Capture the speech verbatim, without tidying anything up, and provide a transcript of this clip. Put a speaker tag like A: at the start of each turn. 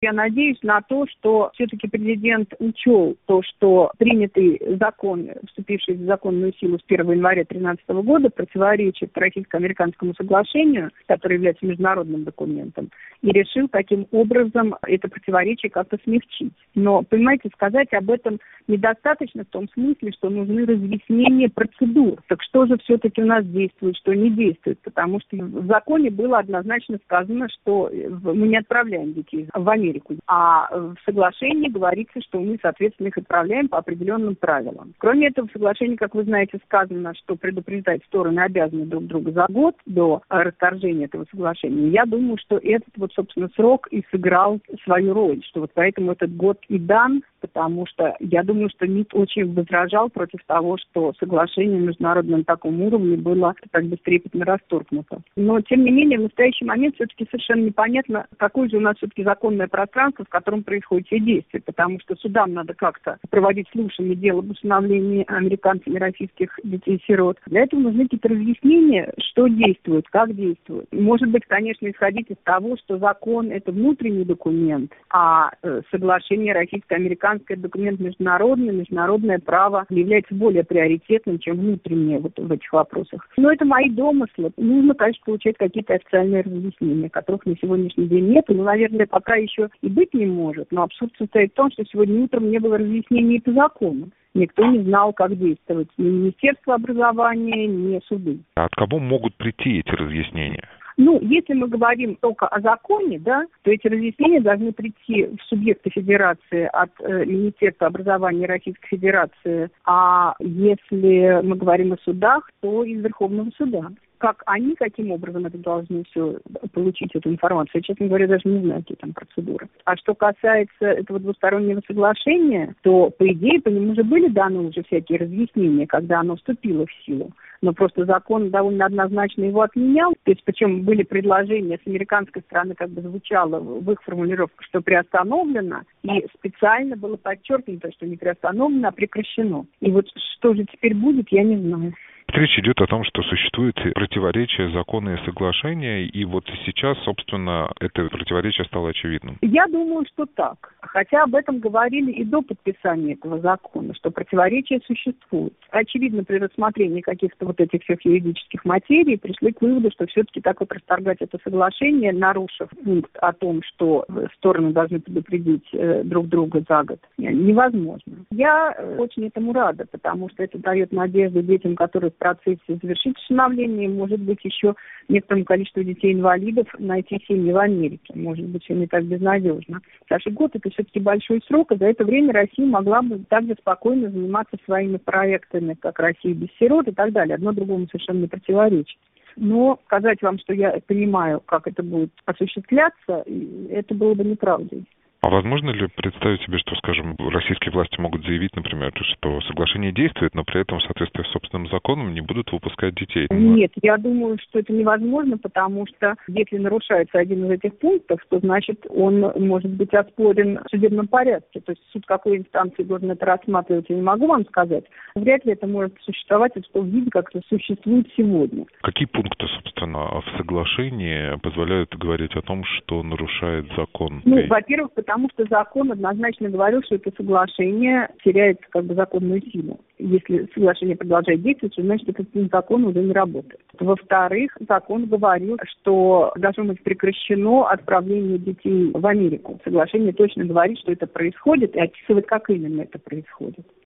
A: Я надеюсь на то, что все-таки президент учел то, что принятый закон, вступивший в законную силу с первого января две тысячи тринадцатого года, противоречит Российско-американскому соглашению, которое является международным документом, и решил таким образом это противоречие как-то смягчить. Но, понимаете, сказать об этом недостаточно в том смысле, что нужны разъяснения процедур. Так что же все-таки у нас действует, что не действует? Потому что в законе было однозначно сказано, что мы не отправляем детей в Америку. А в соглашении говорится, что мы, соответственно, их отправляем по определенным правилам. Кроме этого, в соглашении, как вы знаете, сказано, что предупреждать стороны обязаны друг друга за год до расторжения этого соглашения. Я думаю, что этот вот, собственно, срок и сыграл свою роль, что вот поэтому этот год и дан, потому что я думаю, что МИД очень возражал против того, что соглашение на международном таком уровне было так бестрепетно расторгнуто. Но, тем не менее, в настоящий момент все-таки совершенно непонятно, какое же у нас все-таки законное пространство, в котором происходят все действия, потому что судам надо как-то проводить слушание дела об усыновлении американцами российских детей-сирот. Для этого нужны какие-то разъяснения, что действует, как действует. Может быть, конечно, исходить из того, что закон – это внутренний документ, а э, соглашение российско-американское – документ международный, международное право является более приоритетным, чем внутреннее вот в этих вопросах. Но это мои домыслы. Нужно, конечно, получать какие-то официальные разъяснения, которых на сегодняшний день нет. Ну, наверное, пока еще и быть не может. Но абсурд состоит в том, что сегодня утром не было разъяснений по закону. Никто не знал, как действовать. Ни Министерство образования, ни суды.
B: А от кого могут прийти эти разъяснения?
A: Ну, если мы говорим только о законе, да, то эти разъяснения должны прийти в субъекты федерации от э, Министерства образования Российской Федерации, а если мы говорим о судах, то из Верховного суда. Как они, каким образом это должны все получить, эту информацию, я, честно говоря, даже не знаю, какие там процедуры. А что касается этого двустороннего соглашения, то, по идее, по нему уже были даны уже всякие разъяснения, когда оно вступило в силу. Но просто закон довольно однозначно его отменял. То есть, причем были предложения с американской стороны, как бы звучало в их формулировках, что приостановлено, и специально было подчеркнуто, что не приостановлено, а прекращено. И вот что же теперь будет, я не знаю.
B: Речь идет о том, что существует противоречие закона и соглашения, и вот сейчас, собственно, это противоречие стало очевидным.
A: Я думаю, что так. Хотя об этом говорили и до подписания этого закона, что противоречие существует. Очевидно, при рассмотрении каких-то вот этих всех юридических материй пришли к выводу, что все-таки так вот расторгать это соглашение, нарушив пункт о том, что стороны должны предупредить э, друг друга за год, невозможно. Я очень этому рада, потому что это дает надежду детям, которые в процессе завершить усыновление, может быть, еще некоторому количеству детей-инвалидов найти семьи в Америке. Может быть, все не так безнадежно. Потому что год – это все-таки большой срок, и за это время Россия могла бы также спокойно заниматься своими проектами, как «Россия без сирот» и так далее. Одно другому совершенно не противоречит. Но сказать вам, что я понимаю, как это будет осуществляться, это было бы неправдой.
B: А возможно ли представить себе, что, скажем, российские власти могут заявить, например, что соглашение действует, но при этом в соответствии с собственным законом не будут выпускать детей?
A: Нет, я думаю, что это невозможно, потому что если нарушается один из этих пунктов, то значит он может быть оспорен в судебном порядке. То есть суд какой инстанции должен это рассматривать, я не могу вам сказать. Вряд ли это может существовать в том виде, как это существует сегодня.
B: Какие пункты, собственно, в соглашении позволяют говорить о том, что нарушает закон?
A: Ну, во-первых, потому что закон однозначно говорил, что это соглашение теряет как бы законную силу. Если соглашение продолжает действовать, то значит этот закон уже не работает. Во-вторых, закон говорил, что должно быть прекращено отправление детей в Америку. Соглашение точно говорит, что это происходит, и описывает, как именно это происходит.